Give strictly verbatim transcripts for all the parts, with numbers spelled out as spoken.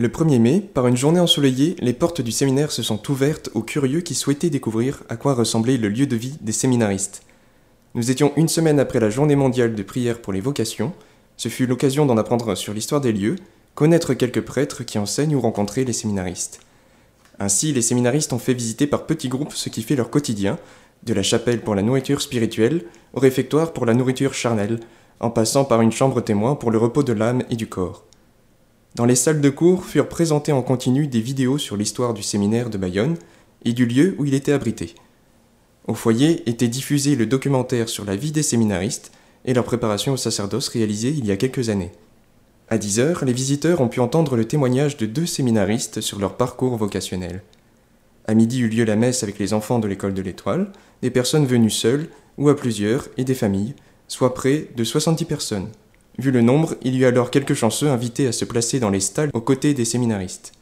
Le premier mai, par une journée ensoleillée, les portes du séminaire se sont ouvertes aux curieux qui souhaitaient découvrir à quoi ressemblait le lieu de vie des séminaristes. Nous étions une semaine après la journée mondiale de prière pour les vocations. Ce fut l'occasion d'en apprendre sur l'histoire des lieux, connaître quelques prêtres qui enseignent ou rencontrer les séminaristes. Ainsi, les séminaristes ont fait visiter par petits groupes ce qui fait leur quotidien, de la chapelle pour la nourriture spirituelle au réfectoire pour la nourriture charnelle, en passant par une chambre témoin pour le repos de l'âme et du corps. Dans les salles de cours furent présentées en continu des vidéos sur l'histoire du séminaire de Bayonne et du lieu où il était abrité. Au foyer était diffusé le documentaire sur la vie des séminaristes et leur préparation au sacerdoce réalisé il y a quelques années. À dix heures, les visiteurs ont pu entendre le témoignage de deux séminaristes sur leur parcours vocationnel. À midi eut lieu la messe avec les enfants de l'école de l'Étoile, des personnes venues seules ou à plusieurs et des familles, soit près de soixante-dix personnes. Vu le nombre, il y eut alors quelques chanceux invités à se placer dans les stalles aux côtés des séminaristes.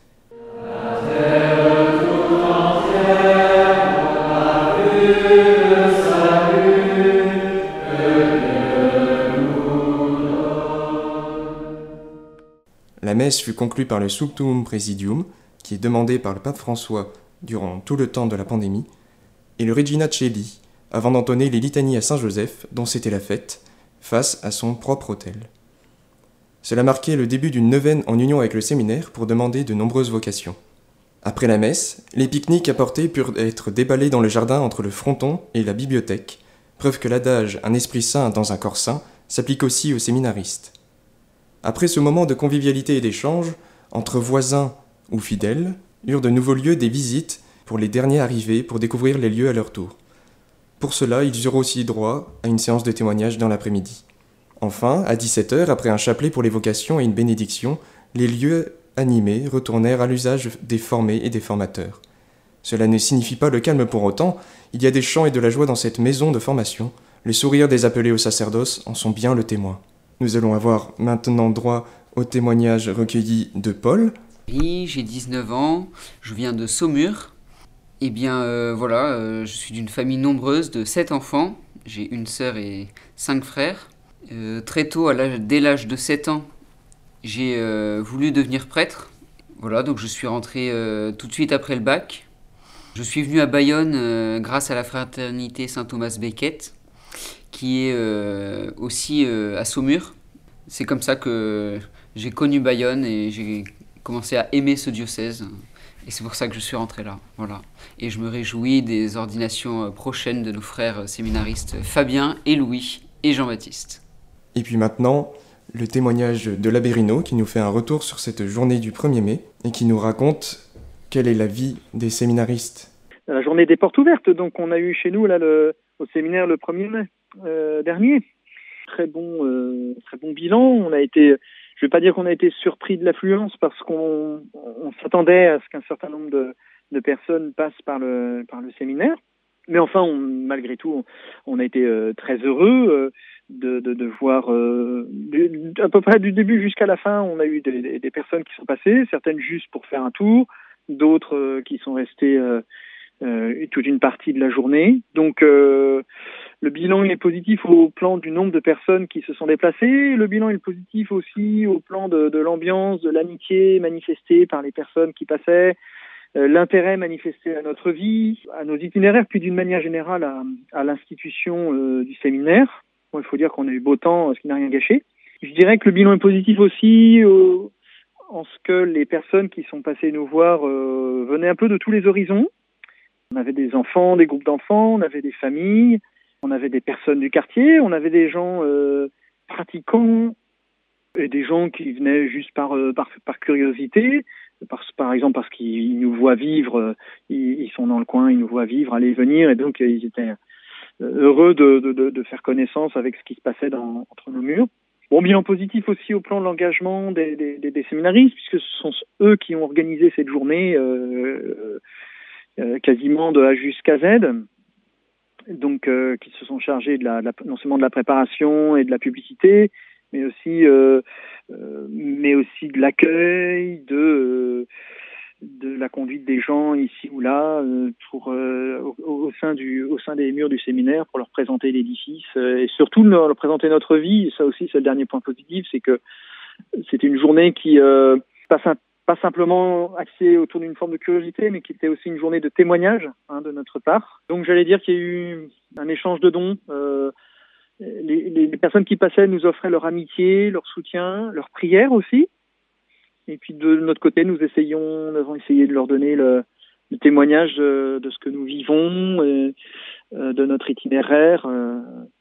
La messe fut conclue par le Sanctum Praesidium, qui est demandé par le pape François durant tout le temps de la pandémie, et le Regina Coeli, avant d'entonner les litanies à Saint-Joseph, dont c'était la fête, face à son propre autel. Cela marquait le début d'une neuvaine en union avec le séminaire pour demander de nombreuses vocations. Après la messe, les pique-niques apportés purent être déballés dans le jardin entre le fronton et la bibliothèque, preuve que l'adage « un esprit saint dans un corps saint » s'applique aussi aux séminaristes. Après ce moment de convivialité et d'échange, entre voisins ou fidèles, eurent de nouveaux lieux des visites pour les derniers arrivés pour découvrir les lieux à leur tour. Pour cela, ils eurent aussi droit à une séance de témoignage dans l'après-midi. Enfin, à dix-sept heures, après un chapelet pour les vocations et une bénédiction, les lieux animés retournèrent à l'usage des formés et des formateurs. Cela ne signifie pas le calme pour autant, il y a des chants et de la joie dans cette maison de formation. Les sourires des appelés au sacerdoce en sont bien le témoin. Nous allons avoir maintenant droit au témoignage recueilli de Paul. Oui, j'ai dix-neuf ans, je viens de Saumur. Eh bien, euh, voilà, euh, je suis d'une famille nombreuse de sept enfants. J'ai une sœur et cinq frères. Euh, très tôt, à l'âge, dès l'âge de sept ans, j'ai euh, voulu devenir prêtre. Voilà, donc je suis rentré euh, tout de suite après le bac. Je suis venu à Bayonne euh, grâce à la fraternité Saint-Thomas Becket, qui est euh, aussi euh, à Saumur. C'est comme ça que j'ai connu Bayonne et j'ai commencé à aimer ce diocèse. Et c'est pour ça que je suis rentré là, voilà. Et je me réjouis des ordinations prochaines de nos frères séminaristes Fabien et Louis et Jean-Baptiste. Et puis maintenant, le témoignage de l'abbé Rino qui nous fait un retour sur cette journée du premier mai et qui nous raconte quelle est la vie des séminaristes. La journée des portes ouvertes, donc on a eu chez nous là le, au séminaire le premier mai euh, dernier. Très bon, euh, très bon bilan. On a été, je vais pas dire qu'on a été surpris de l'affluence parce qu'on on s'attendait à ce qu'un certain nombre de, de personnes passent par le par le séminaire. Mais enfin, on, malgré tout, on, on a été euh, très heureux euh, de, de, de voir euh, de, à peu près du début jusqu'à la fin. On a eu des, des, des personnes qui sont passées, certaines juste pour faire un tour, d'autres euh, qui sont restées euh, euh, toute une partie de la journée. Donc euh, le bilan il est positif au plan du nombre de personnes qui se sont déplacées. Le bilan est positif aussi au plan de, de l'ambiance, de l'amitié manifestée par les personnes qui passaient, euh, l'intérêt manifesté à notre vie, à nos itinéraires, puis d'une manière générale à, à l'institution euh, du séminaire. Bon, il faut dire qu'on a eu beau temps, ce qui n'a rien gâché. Je dirais que le bilan est positif aussi euh, en ce que les personnes qui sont passées nous voir euh, venaient un peu de tous les horizons. On avait des enfants, des groupes d'enfants, on avait des familles, on avait des personnes du quartier, on avait des gens euh, pratiquants et des gens qui venaient juste par euh, par, par curiosité, par, par exemple parce qu'ils nous voient vivre, euh, ils, ils sont dans le coin, ils nous voient vivre, aller et venir, et donc euh, ils étaient heureux de, de, de, de faire connaissance avec ce qui se passait dans, entre nos murs. Bon, bilan positif aussi au plan de l'engagement des, des, des, des séminaristes, puisque ce sont eux qui ont organisé cette journée euh, euh, quasiment de A jusqu'à Z. Donc euh, qui se sont chargés de la, de la, non seulement de la préparation et de la publicité, mais aussi, euh, euh, mais aussi de l'accueil, de, euh, de la conduite des gens ici ou là, euh, pour, euh, au, au, sein du, au sein des murs du séminaire, pour leur présenter l'édifice euh, et surtout leur, leur présenter notre vie. Et ça aussi, c'est le dernier point positif, c'est que c'était une journée qui euh, passe un pas simplement axée autour d'une forme de curiosité, mais qui était aussi une journée de témoignage hein, de notre part. Donc j'allais dire qu'il y a eu un échange de dons. Euh, les, les, les personnes qui passaient nous offraient leur amitié, leur soutien, leur prière aussi. Et puis de notre côté, nous essayons, nous avons essayé de leur donner le, le témoignage de, de ce que nous vivons, et, euh, de notre itinéraire. Euh,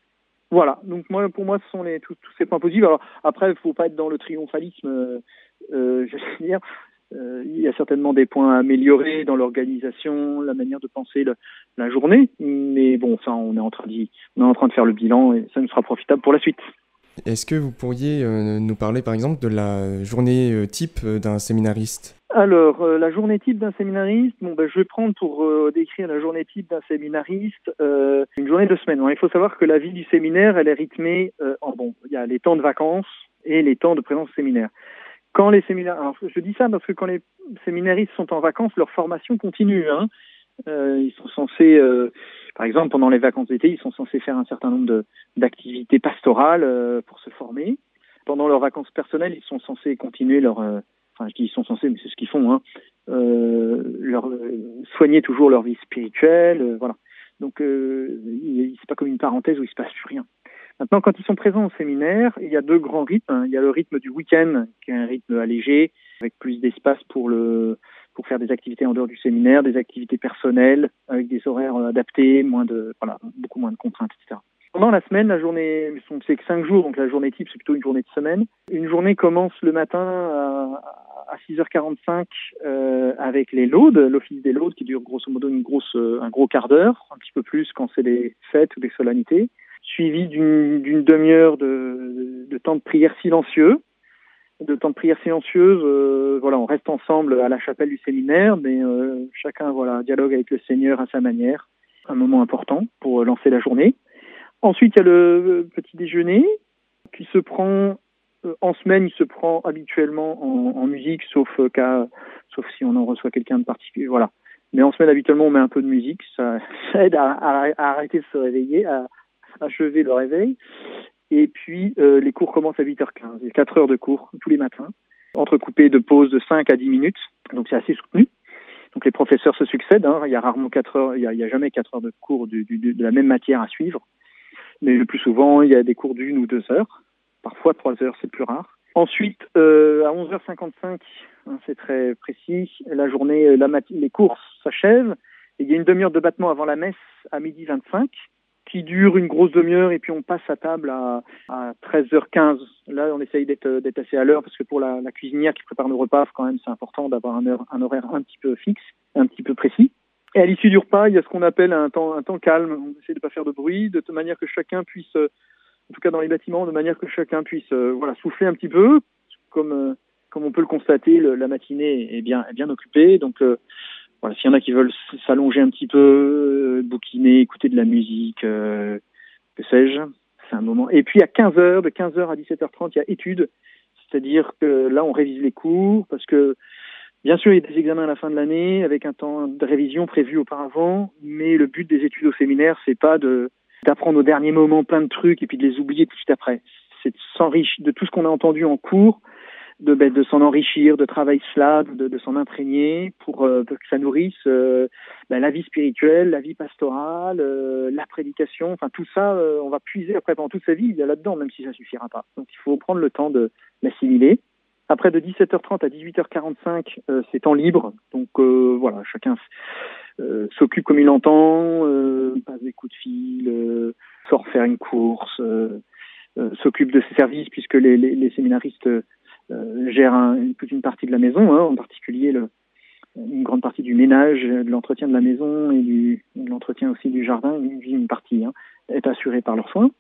voilà. Donc moi, pour moi, ce sont les, tous, tous ces points positifs. Alors après, il ne faut pas être dans le triomphalisme. Euh, euh, je veux dire, euh, il y a certainement des points à améliorer dans l'organisation, la manière de penser le, la journée. Mais bon, ça, on est en train d'y, on est en train de faire le bilan et ça nous sera profitable pour la suite. Est-ce que vous pourriez euh, nous parler par exemple de la journée euh, type d'un séminariste ? Alors, euh, la journée type d'un séminariste, bon, ben, je vais prendre pour euh, décrire la journée type d'un séminariste euh, une journée de semaine. Bon, il faut savoir que la vie du séminaire, elle est rythmée euh, en bon, il y a les temps de vacances et les temps de présence au séminaire. Quand les séminaires, alors je dis ça parce que quand les séminaristes sont en vacances, leur formation continue. Hein. Euh, ils sont censés, euh, par exemple, pendant les vacances d'été, ils sont censés faire un certain nombre de, d'activités pastorales euh, pour se former. Pendant leurs vacances personnelles, ils sont censés continuer leur, euh, enfin je dis ils sont censés, mais c'est ce qu'ils font, hein, euh, leur, euh, soigner toujours leur vie spirituelle, euh, voilà. Donc euh, il, c'est pas comme une parenthèse où il se passe plus rien. Maintenant, quand ils sont présents au séminaire, il y a deux grands rythmes. Il y a le rythme du week-end, qui est un rythme allégé, avec plus d'espace pour le pour faire des activités en dehors du séminaire, des activités personnelles, avec des horaires adaptés, moins de voilà, beaucoup moins de contraintes, et cetera. Pendant la semaine, la journée, c'est que cinq jours, donc la journée type, c'est plutôt une journée de semaine. Une journée commence le matin à, à six heures quarante-cinq euh, avec les laudes, l'office des laudes, qui dure grosso modo une grosse, un gros quart d'heure, un petit peu plus quand c'est des fêtes ou des solennités, suivi d'une, d'une demi-heure de, de, de temps de prière silencieux. De temps de prière silencieuse, euh, voilà, on reste ensemble à la chapelle du séminaire, mais euh, chacun voilà dialogue avec le Seigneur à sa manière. Un moment important pour lancer la journée. Ensuite, il y a le petit déjeuner qui se prend euh, en semaine, il se prend habituellement en, en musique, sauf euh, cas, sauf si on en reçoit quelqu'un de particulier, voilà. Mais en semaine, habituellement, on met un peu de musique, ça, ça aide à, à, à arrêter de se réveiller, à achever le réveil. Et puis, euh, les cours commencent à huit heures quinze. Il y a quatre heures de cours tous les matins, entrecoupés de pauses de cinq à dix minutes. Donc, c'est assez soutenu. Donc, les professeurs se succèdent. Hein. Il y a rarement quatre heures, il y a, il y a jamais quatre heures de cours du, du, de la même matière à suivre. Mais le plus souvent, il y a des cours d'une ou deux heures. Parfois, trois heures, c'est plus rare. Ensuite, euh, à onze heures cinquante-cinq, hein, c'est très précis, la journée, la mat- les cours s'achèvent. Et il y a une demi-heure de battement avant la messe à midi vingt-cinq. Qui dure une grosse demi-heure et puis on passe à table à, à treize heures quinze. Là, on essaye d'être, d'être assez à l'heure parce que pour la, la cuisinière qui prépare nos repas, quand même, c'est important d'avoir un, heure, un horaire un petit peu fixe, un petit peu précis. Et à l'issue du repas, il y a ce qu'on appelle un temps, un temps calme. On essaie de pas faire de bruit, de manière que chacun puisse, en tout cas dans les bâtiments, de manière que chacun puisse, euh, voilà, souffler un petit peu, comme euh, comme on peut le constater, le, la matinée est bien est bien occupée, donc euh, voilà, s'il y en a qui veulent s'allonger un petit peu, euh, bouquiner, écouter de la musique, euh, que sais-je, c'est un moment. Et puis à quinze heures, de quinze heures à dix-sept heures trente, il y a études, c'est-à-dire que là on révise les cours, parce que bien sûr il y a des examens à la fin de l'année, avec un temps de révision prévu auparavant, mais le but des études au séminaire, c'est pas de d'apprendre au dernier moment plein de trucs et puis de les oublier tout de suite après. C'est de s'enrichir de tout ce qu'on a entendu en cours, de, ben, de s'en enrichir, de travailler cela, de, de s'en imprégner pour, euh, pour que ça nourrisse euh, ben, la vie spirituelle, la vie pastorale, euh, la prédication, enfin tout ça, euh, on va puiser après pendant toute sa vie, il y a là-dedans, même si ça suffira pas. Donc il faut prendre le temps de l'assimiler. Après, de dix-sept heures trente à dix-huit heures quarante-cinq, euh, c'est temps libre, donc euh, voilà, chacun euh, s'occupe comme il entend, euh, passe des coups de fil, euh, sort faire une course, euh, euh, s'occupe de ses services, puisque les, les, les séminaristes Euh, gère un, toute une partie de la maison, hein, en particulier le, une grande partie du ménage, de l'entretien de la maison et du, de l'entretien aussi du jardin, une, une partie hein, est assurée par leurs soins.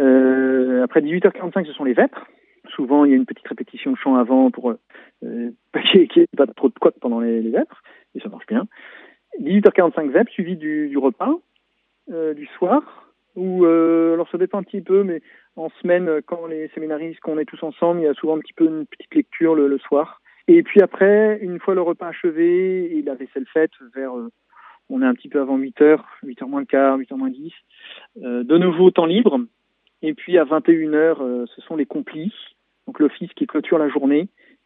Euh, après dix-huit heures quarante-cinq, ce sont les vêpres. Souvent, il y a une petite répétition de chant avant pour euh, qu'il n'y ait pas trop de couacs pendant les, les vêpres, et ça marche bien. dix-huit heures quarante-cinq vêpres, suivi du, du repas, euh, du soir, où, euh, alors ça dépend un petit peu, mais en semaine, quand les séminaristes, quand on est tous ensemble, il y a souvent un petit peu une petite lecture le, le soir. Et puis après, une fois le repas achevé et la vaisselle faite, vers, euh, on est un petit peu avant huit heures, huit heures moins le quart, huit heures moins dix, euh, de nouveau temps libre. Et puis à vingt et une heures, euh, ce sont les complis, donc l'office qui clôture la journée,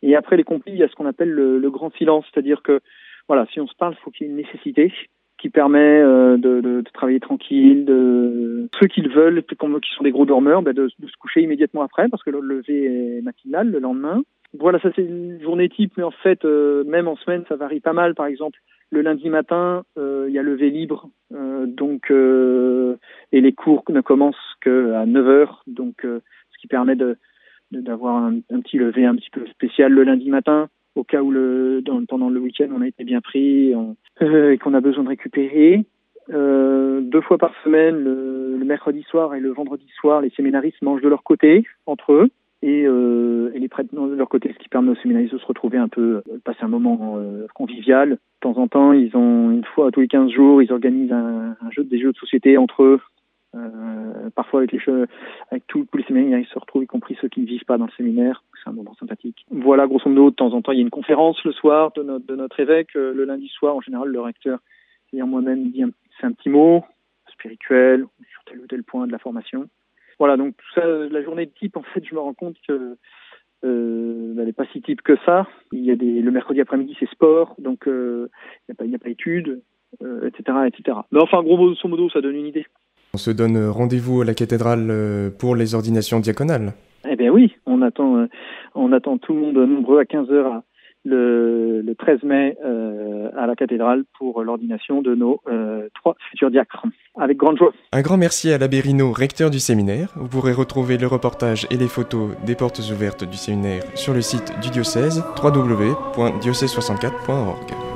Et après les complis, il y a ce qu'on appelle le, le grand silence, c'est-à-dire que voilà, si on se parle, il faut qu'il y ait une nécessité qui permet euh, de, de, de travailler tranquille, de ceux qui le veulent, qui sont des gros dormeurs, bah de, de se coucher immédiatement après, parce que le lever est matinal le lendemain. Voilà, ça c'est une journée type, mais en fait, euh, même en semaine, ça varie pas mal. Par exemple, le lundi matin, euh, il y a lever libre, euh, donc euh, et les cours ne commencent qu'à neuf heures, donc euh, ce qui permet de, de d'avoir un, un petit lever un petit peu spécial le lundi matin, au cas où le dans, pendant le week-end on a été bien pris et, on, euh, et qu'on a besoin de récupérer. Euh, deux fois par semaine, le, le mercredi soir et le vendredi soir, les séminaristes mangent de leur côté entre eux. Et, euh, et les prêtres de leur côté, ce qui permet aux séminaristes de se retrouver un peu, de passer un moment euh, convivial. De temps en temps, ils ont une fois tous les quinze jours, ils organisent un, un jeu, des jeux de société entre eux. Euh, parfois avec les jeux, avec tous, tous les séminaristes, ils se retrouvent, y compris ceux qui ne vivent pas dans le séminaire. C'est un moment sympathique. Voilà, grosso modo, de temps en temps, il y a une conférence le soir de notre, de notre évêque. Euh, le lundi soir, en général, le recteur, c'est-à-dire moi-même, dit un, c'est un petit mot spirituel sur tel ou tel point de la formation. Voilà, donc tout ça, la journée de type, en fait, je me rends compte que euh, elle n'est pas si type que ça. Il y a des, le mercredi après-midi, c'est sport, donc euh, il n'y a pas, il n'y a pas études, euh, et cetera, et cetera. Mais enfin, gros modo, ça donne une idée. On se donne rendez-vous à la cathédrale pour les ordinations diaconales. Eh bien oui, on attend, euh, on attend tout le monde nombreux à quinze heures le, le treize mai euh, à la cathédrale pour l'ordination de nos euh, trois futurs diacres. Avec grande joie. Un grand merci à l'abbé Rinaud, recteur du séminaire. Vous pourrez retrouver le reportage et les photos des portes ouvertes du séminaire sur le site du diocèse w w w point diocèse soixante-quatre point org.